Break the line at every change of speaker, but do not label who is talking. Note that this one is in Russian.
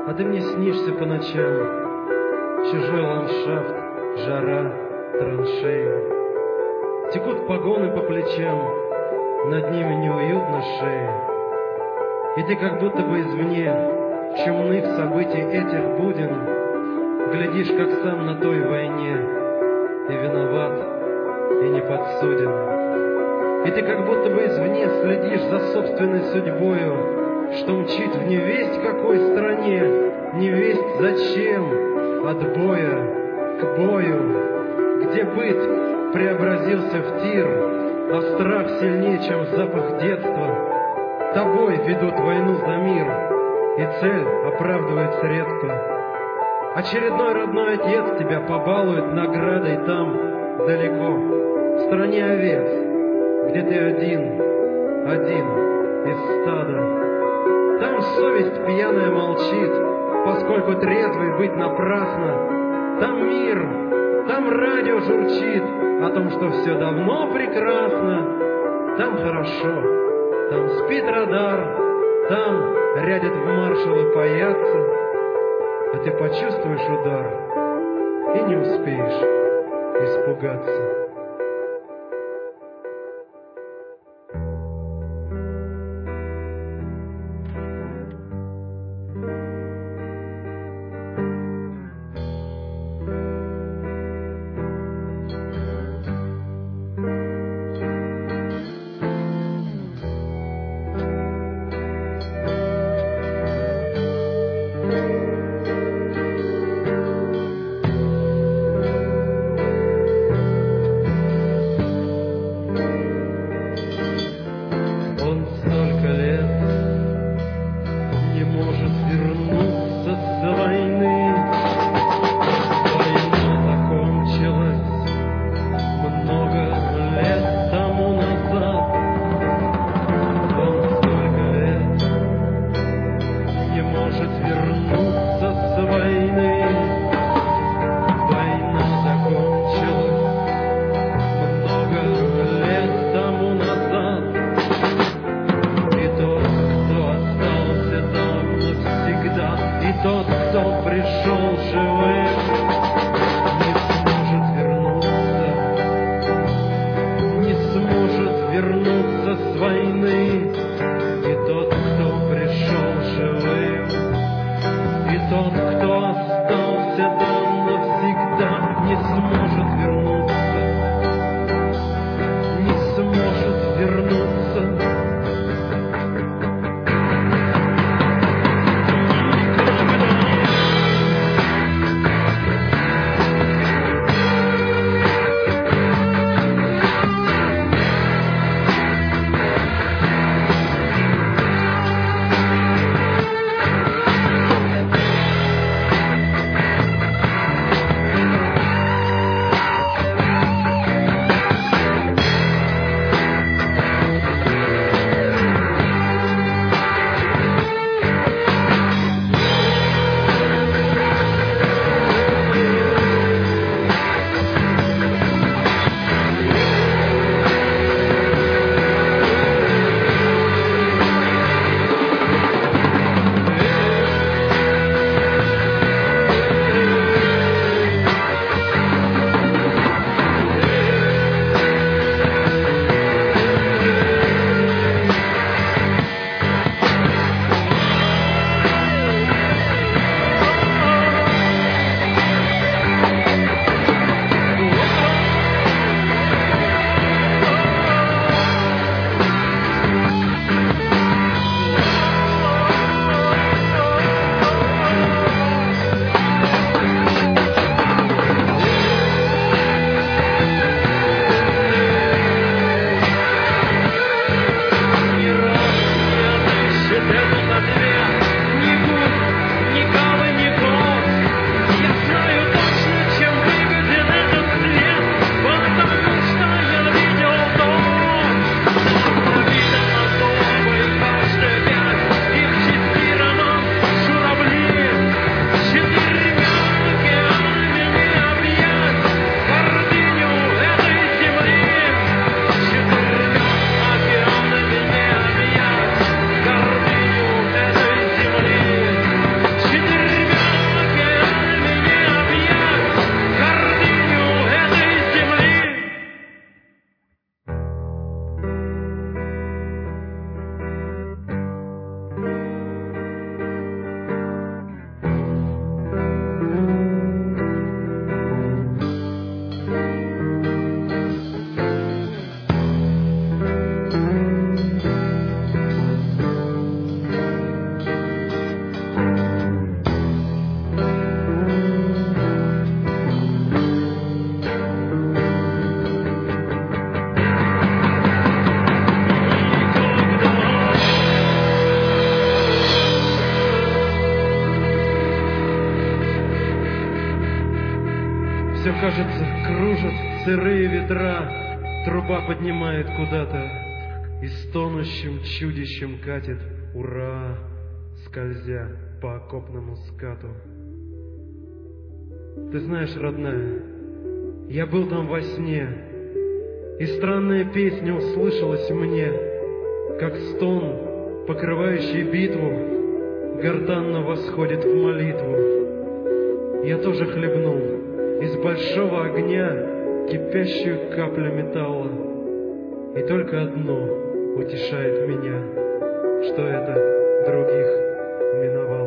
А ты мне снишься по ночам. Чужой ландшафт, жара, траншеи. Текут погоны по плечам, над ними неуютно шеи. И ты как будто бы извне чумных событий этих буден глядишь, как сам на той войне, и виноват, и не подсуден. И ты как будто бы извне следишь за собственной судьбою, что мчит в невесть какой стране, невесть зачем, от боя к бою, где быт преобразился в тир, а страх сильнее, чем запах детства. Тобой ведут войну за мир, и цель оправдывает средства. Очередной родной отец тебя побалует наградой там, далеко, в стране овец, где ты один из стада. Там совесть пьяная молчит, поскольку трезвый быть напрасно. Там мир, там радио журчит о том, что все давно прекрасно. Там хорошо, там спит радар, там рядят в маршалы паяться. А ты почувствуешь удар и не успеешь испугаться. кажется, кружат сырые ветра, труба поднимает куда-то, и стонущим чудищем катит ура, скользя по окопному скату. Ты знаешь, родная, я был там во сне, и странная песня услышалась мне, как стон, покрывающий битву, гортанно восходит в молитву. Я тоже хлебнул из большого огня кипящую каплю металла, и только одно утешает меня, что это других миновало.